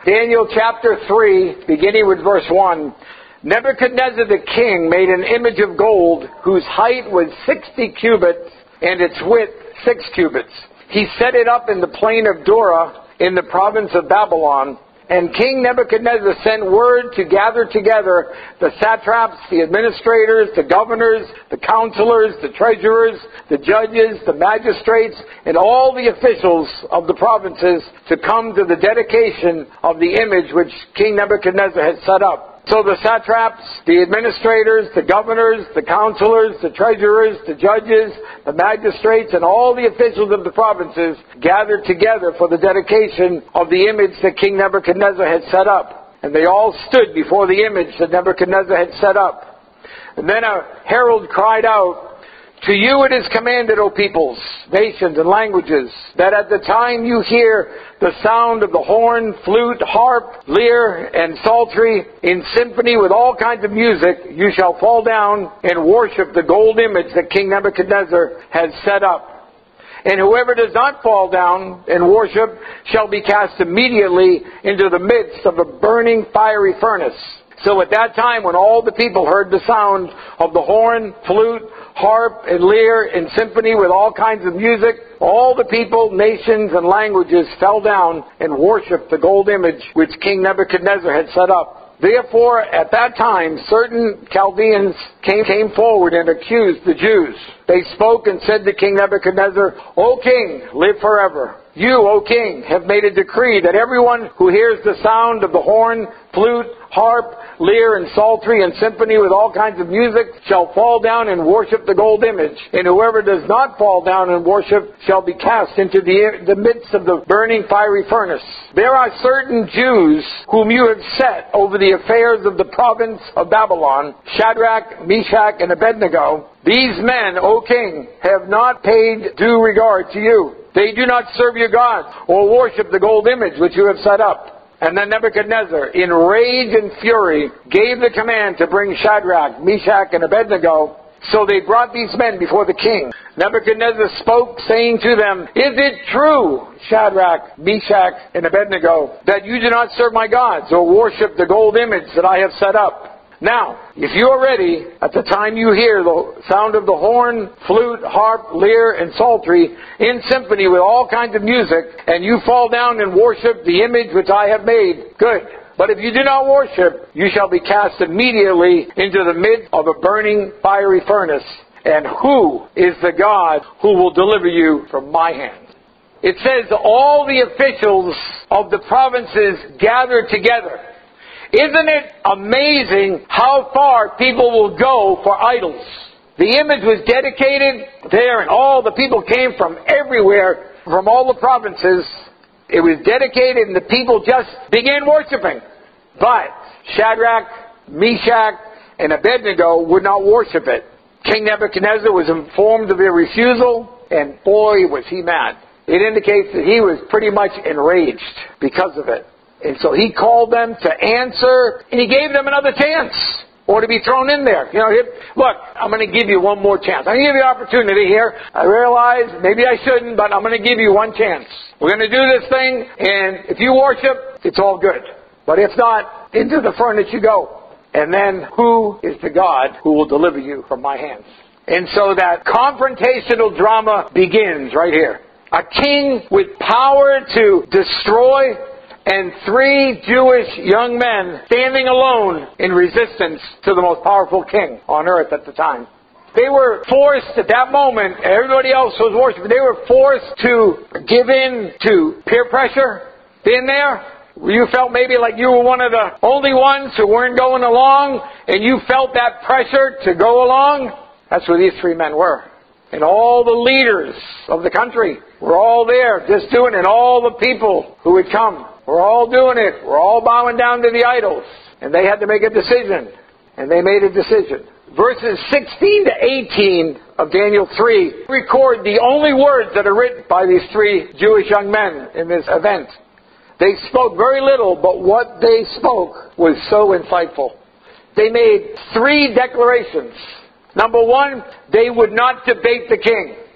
Daniel chapter 3, beginning with verse 1. Nebuchadnezzar the king made an image of gold whose height was 60 cubits and its width 6 cubits. He set it up in the plain of Dura in the province of Babylon. And King Nebuchadnezzar sent word to gather together the satraps, the administrators, the governors, the counselors, the treasurers, the judges, the magistrates, and all the officials of the provinces to come to the dedication of the image which King Nebuchadnezzar had set up. So the satraps, the administrators, the governors, the counselors, the treasurers, the judges, the magistrates, and all the officials of the provinces gathered together for the dedication of the image that King Nebuchadnezzar had set up. And they all stood before the image that Nebuchadnezzar had set up. And then a herald cried out, "To you it is commanded, O peoples, nations, and languages, that at the time you hear the sound of the horn, flute, harp, lyre, and psaltery, in symphony with all kinds of music, you shall fall down and worship the gold image that King Nebuchadnezzar has set up. And whoever does not fall down and worship shall be cast immediately into the midst of a burning fiery furnace." So at that time, when all the people heard the sound of the horn, flute, harp, and lyre, and symphony with all kinds of music, all the people, nations, and languages fell down and worshipped the gold image which King Nebuchadnezzar had set up. Therefore, at that time, certain Chaldeans came forward and accused the Jews. They spoke and said to King Nebuchadnezzar, "O king, live forever. You, O king, have made a decree that everyone who hears the sound of the horn, flute, harp, lyre, and psaltery, and symphony with all kinds of music shall fall down and worship the gold image. And whoever does not fall down and worship shall be cast into the midst of the burning fiery furnace. There are certain Jews whom you have set over the affairs of the province of Babylon, Shadrach, Meshach, and Abednego. These men, O king, have not paid due regard to you. They do not serve your gods or worship the gold image which you have set up." And then Nebuchadnezzar, in rage and fury, gave the command to bring Shadrach, Meshach, and Abednego. So they brought these men before the king. Nebuchadnezzar spoke, saying to them, "Is it true, Shadrach, Meshach, and Abednego, that you do not serve my gods or worship the gold image that I have set up? Now, if you are ready, at the time you hear the sound of the horn, flute, harp, lyre, and psaltery, in symphony with all kinds of music, and you fall down and worship the image which I have made, good. But if you do not worship, you shall be cast immediately into the midst of a burning fiery furnace. And who is the God who will deliver you from my hand?" It says all the officials of the provinces gathered together. Isn't it amazing how far people will go for idols? The image was dedicated there, and all the people came from everywhere, from all the provinces. It was dedicated, and the people just began worshiping. But Shadrach, Meshach, and Abednego would not worship it. King Nebuchadnezzar was informed of their refusal, and boy, was he mad. It indicates that he was pretty much enraged because of it. And so he called them to answer, and he gave them another chance, or to be thrown in there. Look, I'm going to give you one more chance. I'm going to give you an opportunity here. I realize maybe I shouldn't, but I'm going to give you one chance. We're going to do this thing, and if you worship, it's all good. But if not, into the furnace you go. And then, who is the God who will deliver you from my hands? And so that confrontational drama begins right here. A king with power to destroy, and 3 Jewish young men standing alone in resistance to the most powerful king on earth at the time. They were forced at that moment, everybody else was worshiping, they were forced to give in to peer pressure. Been there? You felt maybe like you were one of the only ones who weren't going along, and you felt that pressure to go along? That's where these 3 men were. And all the leaders of the country were all there just doing it. And all the people who had come were all doing it. We're all bowing down to the idols. And they had to make a decision. And they made a decision. Verses 16 to 18 of Daniel 3 record the only words that are written by these 3 Jewish young men in this event. They spoke very little, but what they spoke was so insightful. They made 3 declarations. Number 1, they would not debate the king.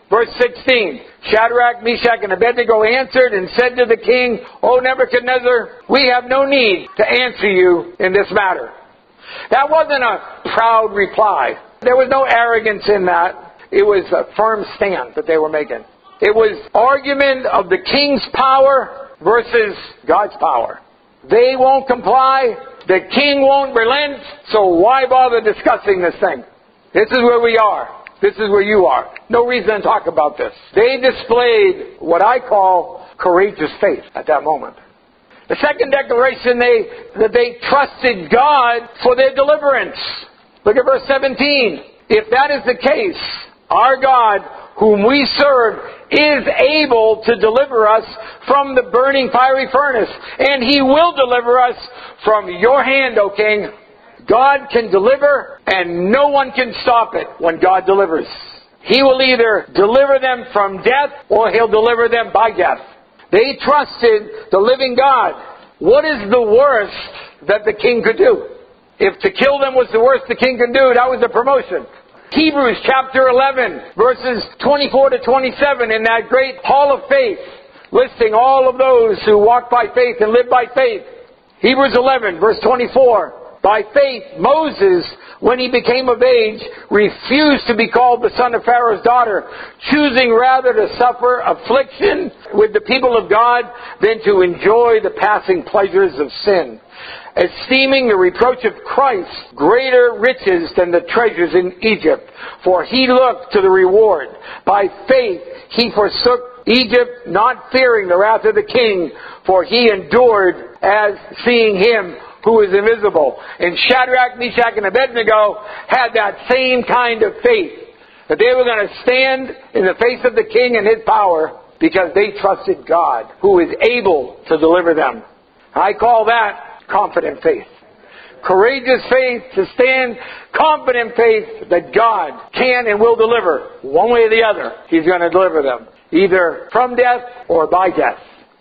Verse 16, Shadrach, Meshach, and Abednego answered and said to the king, O Nebuchadnezzar, we have no need to answer you in this matter. That wasn't a proud reply. There was no arrogance in that. It was a firm stand that they were making. It was argument of the king's power versus God's power. They won't comply. The king won't relent. So why bother discussing this thing? This is where we are. This is where you are. No reason to talk about this. They displayed what I call courageous faith at that moment. The second declaration, that they trusted God for their deliverance. Look at verse 17. If that is the case, our God, whom we serve, is able to deliver us from the burning fiery furnace, and He will deliver us from your hand, O King. God can deliver, and no one can stop it when God delivers. He will either deliver them from death, or He'll deliver them by death. They trusted the living God. What is the worst that the king could do? If to kill them was the worst the king could do, that was a promotion. Hebrews chapter 11, verses 24 to 27, in that great hall of faith, listing all of those who walk by faith and live by faith. Hebrews 11, verse 24. By faith, Moses, when he became of age, refused to be called the son of Pharaoh's daughter, choosing rather to suffer affliction with the people of God than to enjoy the passing pleasures of sin, esteeming the reproach of Christ greater riches than the treasures in Egypt, for he looked to the reward. By faith, he forsook Egypt, not fearing the wrath of the king, for he endured as seeing Him who is invisible. And Shadrach, Meshach, and Abednego had that same kind of faith, that they were going to stand in the face of the king and his power because they trusted God, who is able to deliver them. I call that confident faith. Courageous faith to stand, confident faith that God can and will deliver. One way or the other, He's going to deliver them, either from death or by death.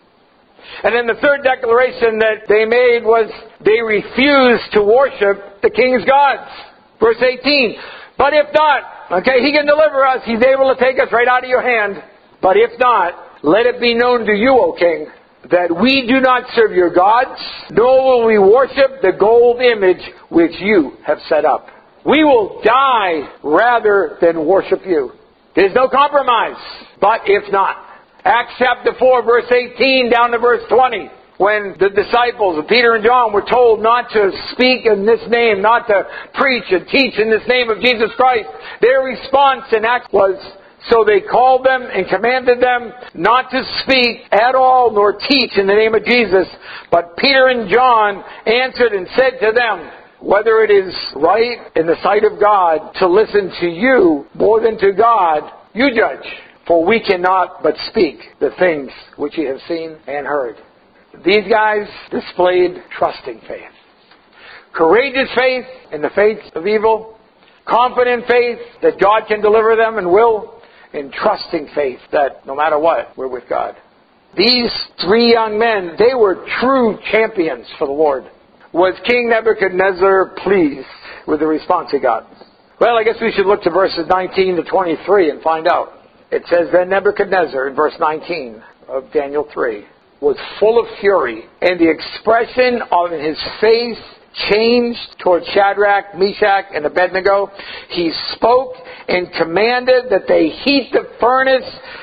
And then the third declaration that they made was they refused to worship the king's gods. Verse 18, but if not, okay, He can deliver us. He's able to take us right out of your hand. But if not, let it be known to you, O king, that we do not serve your gods, nor will we worship the gold image which you have set up. We will die rather than worship you. There's no compromise. But if not. Acts chapter 4, verse 18 down to verse 20. When the disciples, Peter and John, were told not to speak in this name, not to preach and teach in this name of Jesus Christ, their response in Acts was, so they called them and commanded them not to speak at all nor teach in the name of Jesus. But Peter and John answered and said to them, whether it is right in the sight of God to listen to you more than to God, you judge. For we cannot but speak the things which ye have seen and heard. These guys displayed trusting faith. Courageous faith in the face of evil. Confident faith that God can deliver them and will. And trusting faith that no matter what, we're with God. These three young men, they were true champions for the Lord. Was King Nebuchadnezzar pleased with the response he got? Well, I guess we should look to verses 19 to 23 and find out. It says, then Nebuchadnezzar, in verse 19 of Daniel 3, was full of fury, and the expression on his face changed toward Shadrach, Meshach, and Abednego. He spoke and commanded that they heat the furnace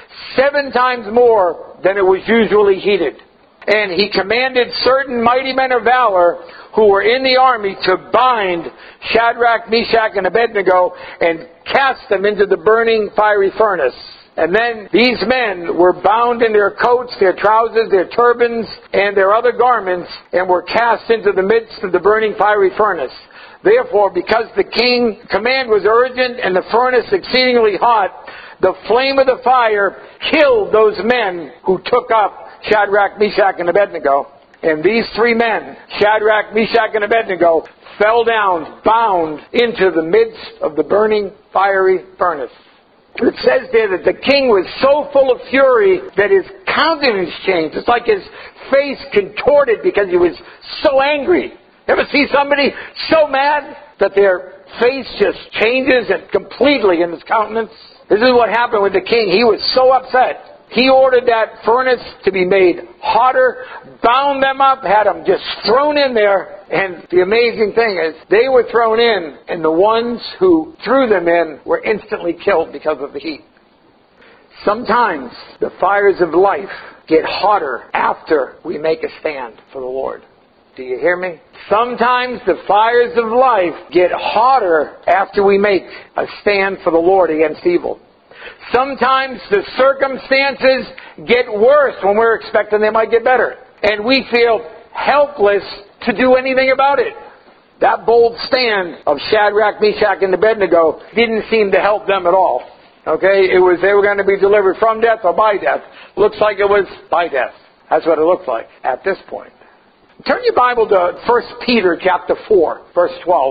7 times more than it was usually heated. And he commanded certain mighty men of valor who were in the army to bind Shadrach, Meshach, and Abednego and cast them into the burning fiery furnace. And then these men were bound in their coats, their trousers, their turbans, and their other garments, and were cast into the midst of the burning fiery furnace. Therefore, because the king's command was urgent and the furnace exceedingly hot, the flame of the fire killed those men who took up Shadrach, Meshach, and Abednego. And these 3 men, Shadrach, Meshach, and Abednego, fell down, bound into the midst of the burning fiery furnace. It says there that the king was so full of fury that his countenance changed. It's like his face contorted because he was so angry. Ever see somebody so mad that their face just changes and completely in his countenance? This is what happened with the king. He was so upset. He ordered that furnace to be made hotter, bound them up, had them just thrown in there. And the amazing thing is, they were thrown in, and the ones who threw them in were instantly killed because of the heat. Sometimes the fires of life get hotter after we make a stand for the Lord. Do you hear me? Sometimes the fires of life get hotter after we make a stand for the Lord against evil. Sometimes the circumstances get worse when we're expecting they might get better. And we feel helpless to do anything about it. That bold stand of Shadrach, Meshach, and Abednego didn't seem to help them at all. Okay? They were going to be delivered from death or by death. Looks like it was by death. That's what it looked like at this point. Turn your Bible to 1 Peter chapter 4, verse 12.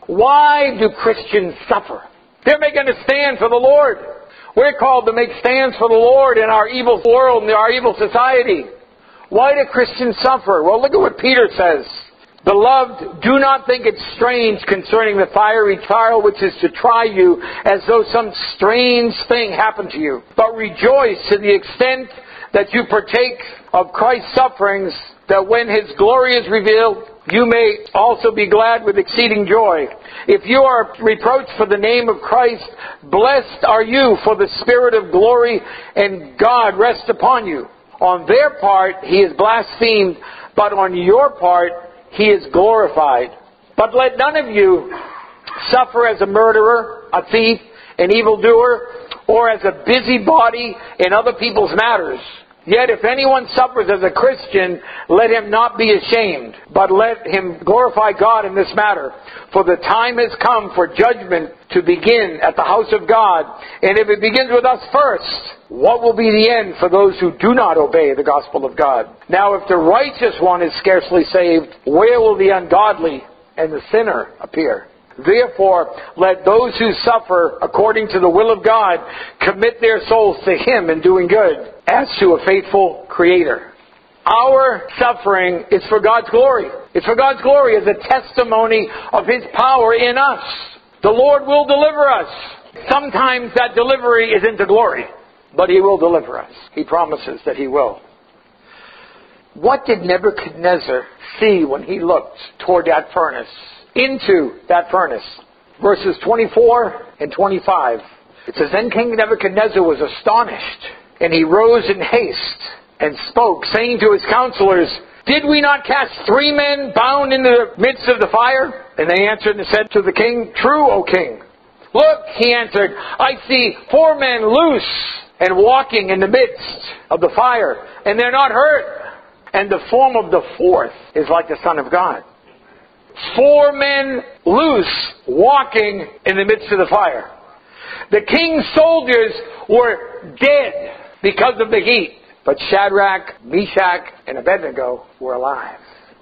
Why do Christians suffer? They're making a stand for the Lord. We're called to make stands for the Lord in our evil world and our evil society. Why do Christians suffer? Well, look at what Peter says. Beloved, do not think it strange concerning the fiery trial which is to try you, as though some strange thing happened to you. But rejoice to the extent that you partake of Christ's sufferings, that when His glory is revealed, you may also be glad with exceeding joy. If you are reproached for the name of Christ, blessed are you, for the Spirit of glory and God rests upon you. On their part, He is blasphemed, but on your part, He is glorified. But let none of you suffer as a murderer, a thief, an evildoer, or as a busybody in other people's matters. Yet if anyone suffers as a Christian, let him not be ashamed, but let him glorify God in this matter. For the time has come for judgment to begin at the house of God. And if it begins with us first, what will be the end for those who do not obey the gospel of God? Now if the righteous one is scarcely saved, where will the ungodly and the sinner appear? Therefore, let those who suffer according to the will of God commit their souls to Him in doing good, as to a faithful Creator. Our suffering is for God's glory. It's for God's glory as a testimony of His power in us. The Lord will deliver us. Sometimes that delivery isn't to glory, but He will deliver us. He promises that He will. What did Nebuchadnezzar see when he looked toward that furnace? Into that furnace. Verses 24 and 25. It says, Then King Nebuchadnezzar was astonished, and he rose in haste and spoke, saying to his counselors, Did we not cast 3 men bound into the midst of the fire? And they answered and said to the king, True, O king. Look, he answered, I see 4 men loose and walking in the midst of the fire, and they're not hurt. And the form of the 4th is like the Son of God. 4 men loose, walking in the midst of the fire. The king's soldiers were dead because of the heat. But Shadrach, Meshach, and Abednego were alive.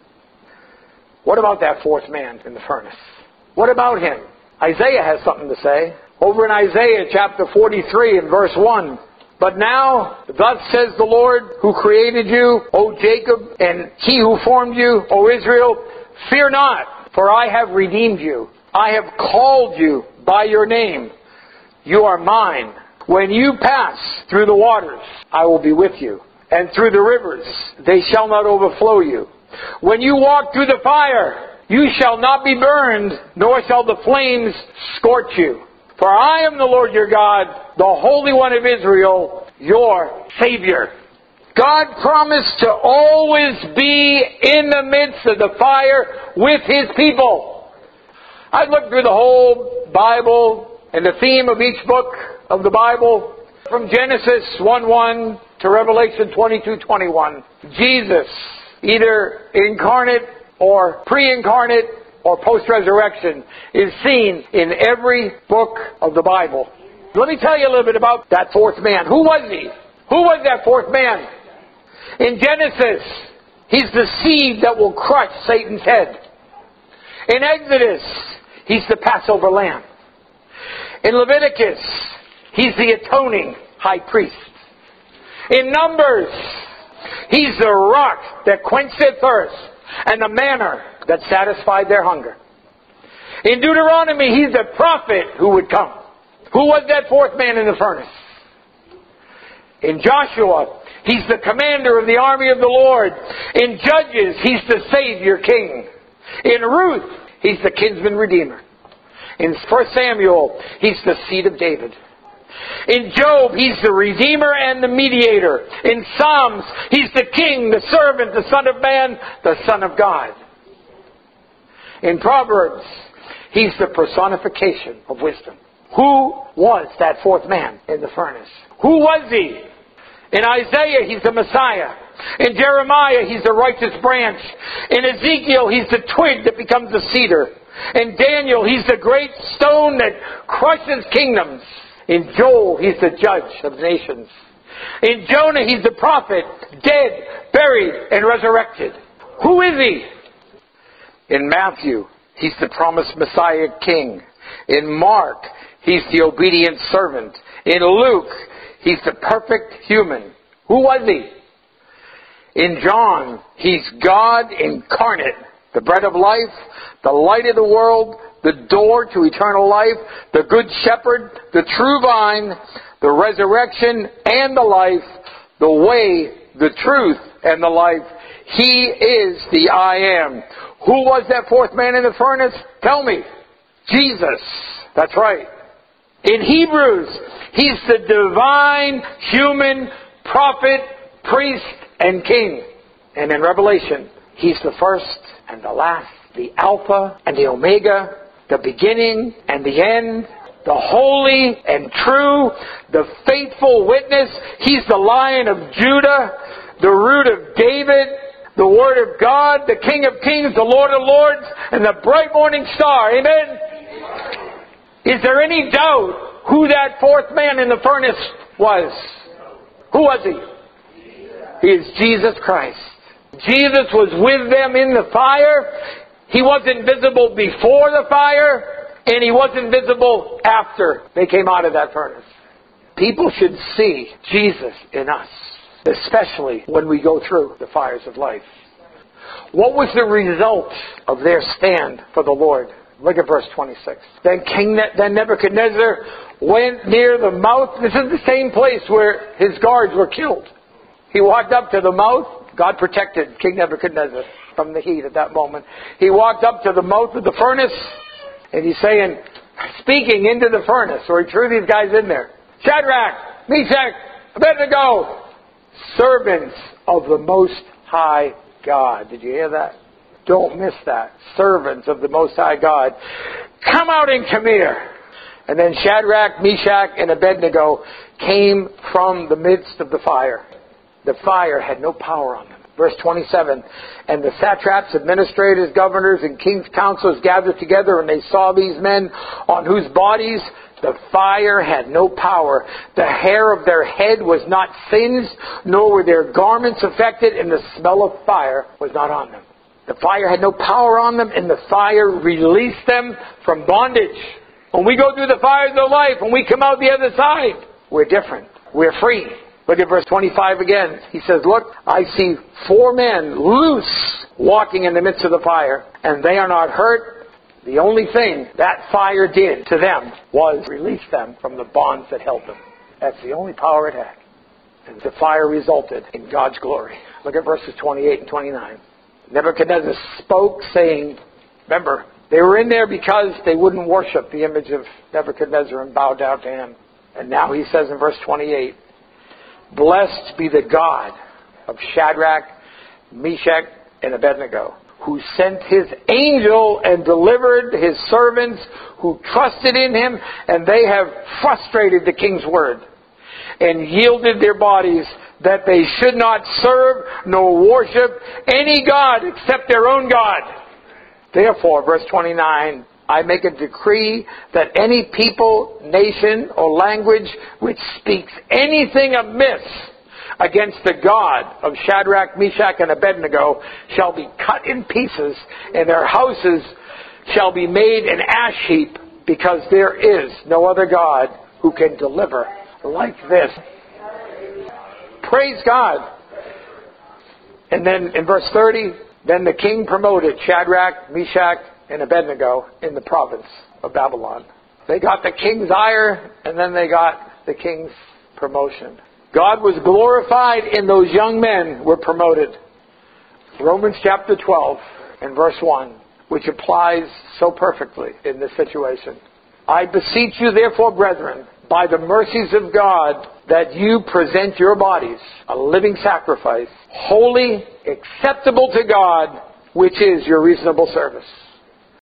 What about that 4th man in the furnace? What about him? Isaiah has something to say. Over in Isaiah chapter 43 and verse 1. But now, thus says the Lord who created you, O Jacob, and He who formed you, O Israel, fear not, for I have redeemed you. I have called you by your name. You are mine. When you pass through the waters, I will be with you. And through the rivers, they shall not overflow you. When you walk through the fire, you shall not be burned, nor shall the flames scorch you. For I am the Lord your God, the Holy One of Israel, your Savior. God promised to always be in the midst of the fire with His people. I've looked through the whole Bible and the theme of each book of the Bible, from Genesis 1:1 to Revelation 22:21. Jesus, either incarnate or pre-incarnate or post-resurrection, is seen in every book of the Bible. Let me tell you a little bit about that 4th man. Who was he? Who was that 4th man? In Genesis, he's the seed that will crush Satan's head. In Exodus, he's the Passover lamb. In Leviticus, he's the atoning high priest. In Numbers, he's the rock that quenched their thirst and the manna that satisfied their hunger. In Deuteronomy, he's the prophet who would come. Who was that fourth man in the furnace? In Joshua, he's the commander of the army of the Lord. In Judges, he's the Savior King. In Ruth, he's the kinsman redeemer. In 1 Samuel, he's the seed of David. In Job, he's the Redeemer and the Mediator. In Psalms, he's the King, the Servant, the Son of Man, the Son of God. In Proverbs, he's the personification of wisdom. Who was that fourth man in the furnace? Who was he? In Isaiah, he's the Messiah. In Jeremiah, he's the righteous branch. In Ezekiel, he's the twig that becomes the cedar. In Daniel, he's the great stone that crushes kingdoms. In Joel, he's the judge of nations. In Jonah, he's the prophet, dead, buried, and resurrected. Who is he? In Matthew, he's the promised Messiah King. In Mark, he's the obedient servant. In Luke, he's the perfect human. Who was he? In John, he's God incarnate, the bread of life, the light of the world, the door to eternal life, the good shepherd, the true vine, the resurrection and the life, the way, the truth, and the life. He is the I am. Who was that fourth man in the furnace? Tell me. Jesus. That's right. In Hebrews, he's the divine, human, prophet, priest, and king. And in Revelation, he's the first and the last, the Alpha and the Omega, the beginning and the end, the holy and true, the faithful witness. He's the Lion of Judah, the Root of David, the Word of God, the King of Kings, the Lord of Lords, and the bright morning star. Amen? Is there any doubt who that fourth man in the furnace was? Who was he? He is Jesus Christ. Jesus was with them in the fire. He wasn't visible before the fire, and he wasn't visible after they came out of that furnace. People should see Jesus in us, especially when we go through the fires of life. What was the result of their stand for the Lord? Look at verse 26. Then Nebuchadnezzar went near the mouth. This is the same place where his guards were killed. He walked up to the mouth. God protected King Nebuchadnezzar from the heat at that moment. He walked up to the mouth of the furnace, and he's saying, speaking into the furnace, or he threw these guys in there. Shadrach, Meshach, Abednego, servants of the Most High God. Did you hear that? Don't miss that. Servants of the Most High God. Come out and come here. And then Shadrach, Meshach, and Abednego came from the midst of the fire. The fire had no power on them. Verse 27, and the satraps, administrators, governors, and king's counselors gathered together, and they saw these men on whose bodies the fire had no power. The hair of their head was not singed, nor were their garments affected, and the smell of fire was not on them. The fire had no power on them, and the fire released them from bondage. When we go through the fires of life, when we come out the other side, we're different. We're free. Look at verse 25 again. He says, look, I see 4 men loose walking in the midst of the fire, and they are not hurt. The only thing that fire did to them was release them from the bonds that held them. That's the only power it had. And the fire resulted in God's glory. Look at verses 28 and 29. Nebuchadnezzar spoke, saying, remember, they were in there because they wouldn't worship the image of Nebuchadnezzar and bow down to him. And now he says in verse 28, blessed be the God of Shadrach, Meshach, and Abednego, who sent his angel and delivered his servants who trusted in him, and they have frustrated the king's word and yielded their bodies that they should not serve nor worship any god except their own God. Therefore, verse 29, I make a decree that any people, nation, or language which speaks anything amiss against the God of Shadrach, Meshach, and Abednego shall be cut in pieces, and their houses shall be made an ash heap, because there is no other God who can deliver like this. Praise God. And then in verse 30, then the king promoted Shadrach, Meshach, and Abednego in the province of Babylon. They got the king's ire, and then they got the king's promotion. God was glorified, and those young men were promoted. Romans chapter 12 and verse 1, which applies so perfectly in this situation. I beseech you, therefore, brethren, by the mercies of God, that you present your bodies a living sacrifice, holy, acceptable to God, which is your reasonable service.